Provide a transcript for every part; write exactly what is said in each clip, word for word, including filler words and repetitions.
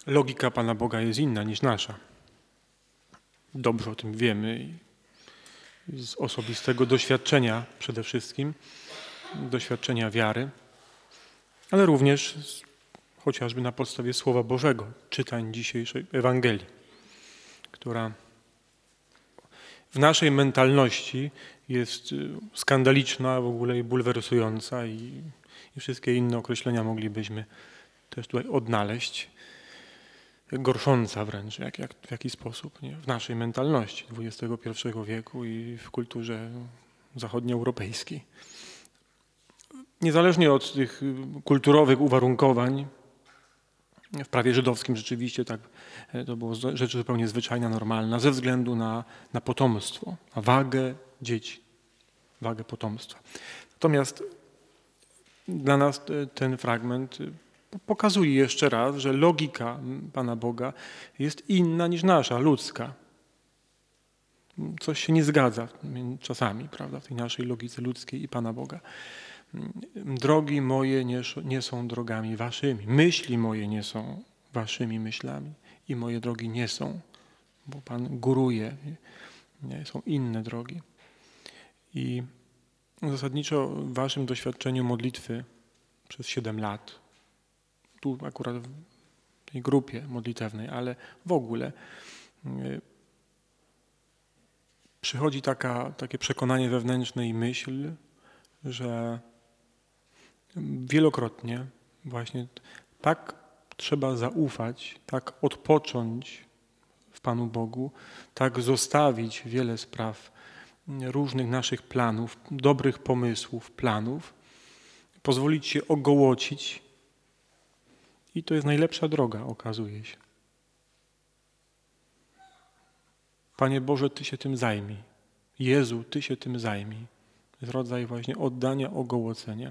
logika Pana Boga jest inna niż nasza. Dobrze o tym wiemy i z osobistego doświadczenia przede wszystkim, doświadczenia wiary, ale również z, chociażby na podstawie Słowa Bożego, czytań dzisiejszej Ewangelii, która w naszej mentalności jest skandaliczna w ogóle i bulwersująca i, i wszystkie inne określenia moglibyśmy też tutaj odnaleźć. Gorsząca wręcz, jak, jak, w jaki sposób, nie? W naszej mentalności dwudziestego pierwszego wieku i w kulturze zachodnioeuropejskiej. Niezależnie od tych kulturowych uwarunkowań, w prawie żydowskim rzeczywiście tak, to było rzecz zupełnie zwyczajna, normalna, ze względu na, na potomstwo, na wagę dzieci, wagę potomstwa. Natomiast dla nas ten fragment pokazuje jeszcze raz, że logika Pana Boga jest inna niż nasza, ludzka. Coś się nie zgadza czasami, prawda, w tej naszej logice ludzkiej i Pana Boga. Drogi moje nie, nie są drogami waszymi. Myśli moje nie są waszymi myślami. I moje drogi nie są, bo Pan góruje. Nie, są inne drogi. I zasadniczo w waszym doświadczeniu modlitwy przez siedem lat, tu akurat w tej grupie modlitewnej, ale w ogóle przychodzi taka, takie przekonanie wewnętrzne i myśl, że wielokrotnie właśnie tak trzeba zaufać, tak odpocząć w Panu Bogu, tak zostawić wiele spraw, różnych naszych planów, dobrych pomysłów, planów, pozwolić się ogołocić i to jest najlepsza droga, okazuje się. Panie Boże, Ty się tym zajmij. Jezu, Ty się tym zajmij. To jest rodzaj właśnie oddania, ogołocenia.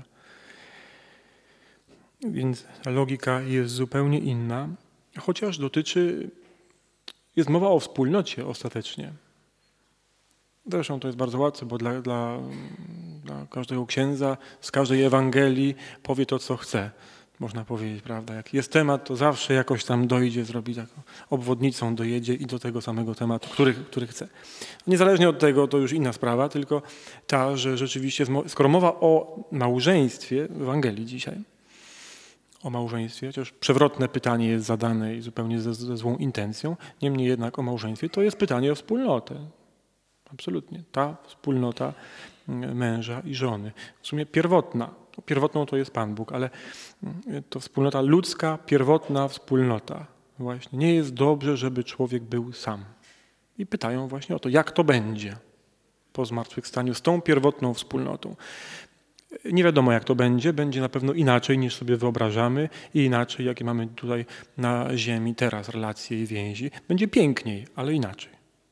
Więc ta logika jest zupełnie inna, chociaż dotyczy, jest mowa o wspólnocie ostatecznie. Zresztą to jest bardzo łatwe, bo dla, dla, dla każdego księdza z każdej Ewangelii powie to, co chce. Można powiedzieć, prawda? Jak jest temat, to zawsze jakoś tam dojdzie, zrobi taką obwodnicą, dojedzie i do tego samego tematu, który, który chce. Niezależnie od tego, to już inna sprawa, tylko ta, że rzeczywiście, skoro mowa o małżeństwie w Ewangelii dzisiaj, o małżeństwie, chociaż przewrotne pytanie jest zadane i zupełnie ze, ze złą intencją, niemniej jednak o małżeństwie, to jest pytanie o wspólnotę. Absolutnie. Ta wspólnota męża i żony. W sumie pierwotna. Pierwotną to jest Pan Bóg, ale to wspólnota ludzka, pierwotna wspólnota. Właśnie nie jest dobrze, żeby człowiek był sam. I pytają właśnie o to, jak to będzie po zmartwychwstaniu z tą pierwotną wspólnotą. Nie wiadomo, jak to będzie. Będzie na pewno inaczej, niż sobie wyobrażamy i inaczej, jakie mamy tutaj na ziemi teraz relacje i więzi. Będzie piękniej, ale inaczej.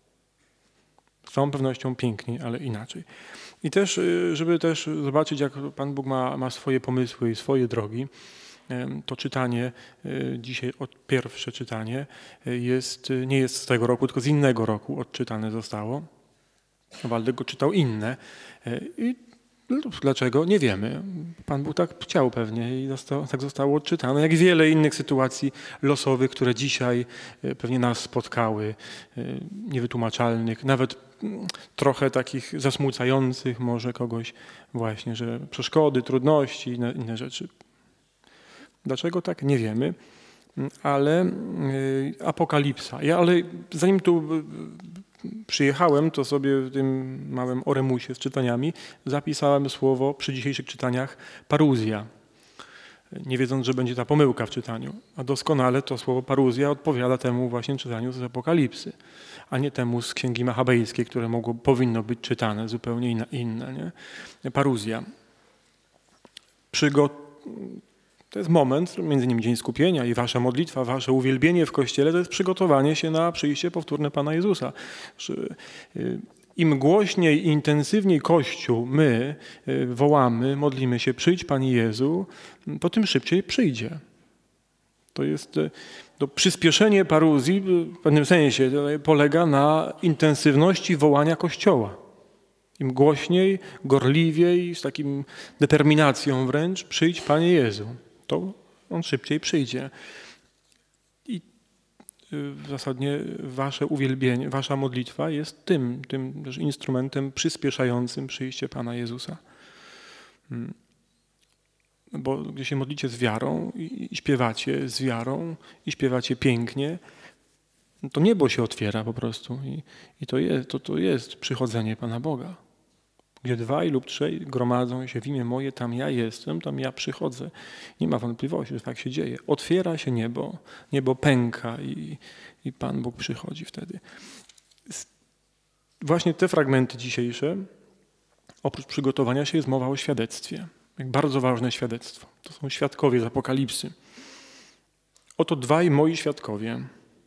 Z całą pewnością piękniej, ale inaczej. I też, żeby też zobaczyć, jak Pan Bóg ma, ma swoje pomysły i swoje drogi, to czytanie, dzisiaj od pierwsze czytanie, jest, nie jest z tego roku, tylko z innego roku odczytane zostało. Waldek go czytał inne. I dlaczego? Nie wiemy. Pan Bóg tak chciał pewnie i zostało, tak zostało odczytane, jak wiele innych sytuacji losowych, które dzisiaj pewnie nas spotkały, niewytłumaczalnych, nawet trochę takich zasmucających może kogoś właśnie, że przeszkody, trudności i inne, inne rzeczy. Dlaczego tak? Nie wiemy, ale apokalipsa. Ja, ale zanim tu przyjechałem, to sobie w tym małym oremusie z czytaniami zapisałem słowo przy dzisiejszych czytaniach paruzja, nie wiedząc, że będzie ta pomyłka w czytaniu. A doskonale to słowo paruzja odpowiada temu właśnie czytaniu z Apokalipsy, a nie temu z Księgi Machabejskiej, które mogło, powinno być czytane zupełnie inne. inne nie? Paruzja. Przygo... To jest moment, między innymi Dzień Skupienia i wasza modlitwa, wasze uwielbienie w Kościele, to jest przygotowanie się na przyjście powtórne Pana Jezusa. Im głośniej i intensywniej Kościół my wołamy, modlimy się, przyjdź Panie Jezu, to tym szybciej przyjdzie. To jest to przyspieszenie paruzji w pewnym sensie polega na intensywności wołania Kościoła. Im głośniej, gorliwiej, z takim determinacją wręcz, przyjdź Panie Jezu. To on szybciej przyjdzie. I w zasadzie wasze uwielbienie, wasza modlitwa jest tym, tym też instrumentem przyspieszającym przyjście Pana Jezusa. Bo gdy się modlicie z wiarą i, i śpiewacie z wiarą i śpiewacie pięknie, to niebo się otwiera po prostu i, i to, jest, to, to jest przychodzenie Pana Boga. Gdzie dwaj lub trzej gromadzą się w imię moje, tam ja jestem, tam ja przychodzę. Nie ma wątpliwości, że tak się dzieje. Otwiera się niebo, niebo pęka i, i Pan Bóg przychodzi wtedy. Właśnie te fragmenty dzisiejsze, oprócz przygotowania się, jest mowa o świadectwie. Jak bardzo ważne świadectwo. To są świadkowie z Apokalipsy. Oto dwaj moi świadkowie.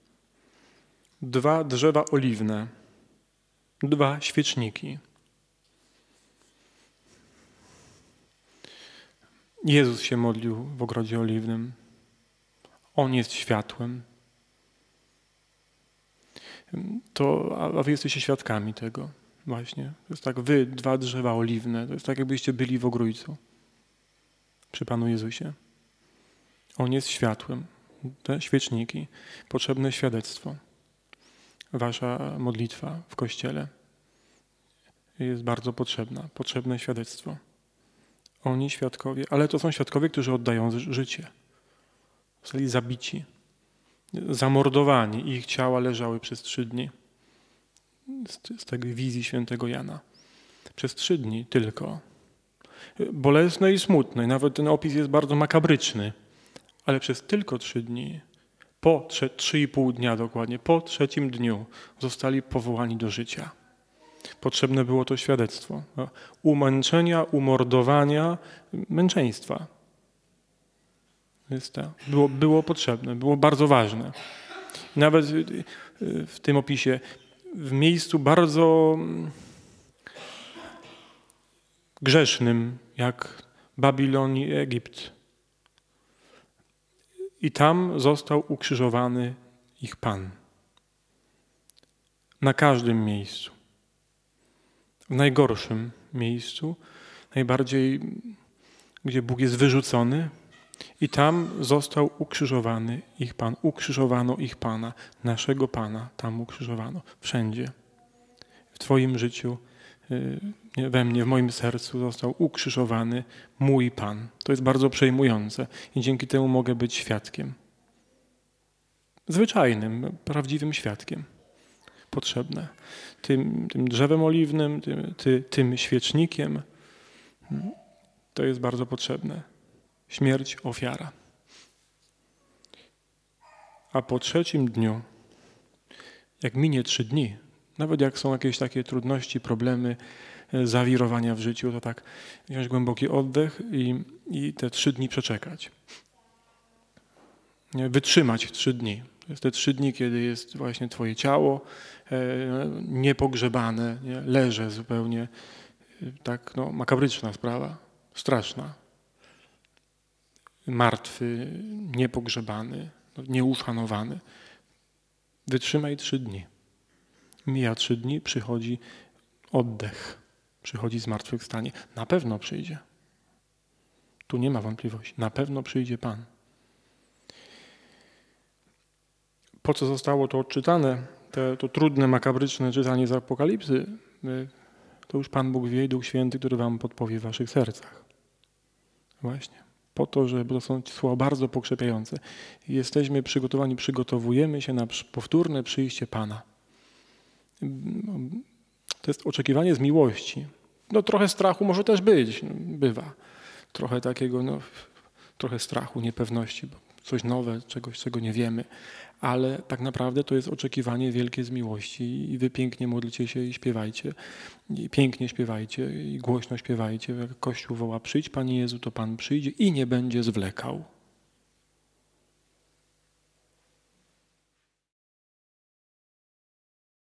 Dwa drzewa oliwne. Dwa świeczniki. Jezus się modlił w ogrodzie oliwnym. On jest światłem. To, a wy jesteście świadkami tego właśnie. To jest tak, wy, dwa drzewa oliwne. To jest tak, jakbyście byli w ogrójcu przy Panu Jezusie. On jest światłem. Te świeczniki. Potrzebne świadectwo. Wasza modlitwa w Kościele jest bardzo potrzebna. Potrzebne świadectwo. Oni świadkowie, ale to są świadkowie, którzy oddają życie. Zostali zabici, zamordowani. Ich ciała leżały przez trzy dni. Z, z tej wizji świętego Jana. Przez trzy dni tylko. Bolesne i smutne. Nawet ten opis jest bardzo makabryczny. Ale przez tylko trzy dni, po trze, trzy i pół dnia dokładnie, po trzecim dniu zostali powołani do życia. Potrzebne było to świadectwo. Umęczenia, umordowania, męczeństwa. Jest to. Było, było potrzebne, było bardzo ważne. Nawet w tym opisie, w miejscu bardzo grzesznym, jak Babilon i Egipt. I tam został ukrzyżowany ich Pan. Na każdym miejscu. W najgorszym miejscu, najbardziej, gdzie Bóg jest wyrzucony, i tam został ukrzyżowany ich Pan. Ukrzyżowano ich Pana, naszego Pana tam ukrzyżowano. Wszędzie. W Twoim życiu, we mnie, w moim sercu został ukrzyżowany mój Pan. To jest bardzo przejmujące i dzięki temu mogę być świadkiem. Zwyczajnym, prawdziwym świadkiem. Potrzebne. Tym, tym drzewem oliwnym, tym, ty, tym świecznikiem. To jest bardzo potrzebne. Śmierć, ofiara. A po trzecim dniu, jak minie trzy dni, nawet jak są jakieś takie trudności, problemy, zawirowania w życiu, to tak wziąć głęboki oddech i, i te trzy dni przeczekać. Wytrzymać trzy dni. To jest te trzy dni, kiedy jest właśnie twoje ciało e, niepogrzebane, nie? Leże zupełnie. Tak, no, makabryczna sprawa, straszna. Martwy, niepogrzebany, nieuszanowany. Wytrzymaj trzy dni. Mija trzy dni, przychodzi oddech. Przychodzi zmartwychwstanie. Na pewno przyjdzie. Tu nie ma wątpliwości. Na pewno przyjdzie Pan. Po co zostało to odczytane, te, to trudne, makabryczne czytanie z Apokalipsy, to już Pan Bóg wie i Duch Święty, który wam podpowie w waszych sercach. Właśnie. Po to, że bo to są słowa bardzo pokrzepiające. Jesteśmy przygotowani, przygotowujemy się na powtórne przyjście Pana. To jest oczekiwanie z miłości. No trochę strachu może też być, no, bywa. Trochę takiego, no, trochę strachu, niepewności, bo coś nowe, czegoś, czego nie wiemy. Ale tak naprawdę to jest oczekiwanie wielkie z miłości i wy pięknie modlicie się i śpiewajcie. I pięknie śpiewajcie i głośno śpiewajcie. Jak Kościół woła, przyjdź Panie Jezu, to Pan przyjdzie i nie będzie zwlekał.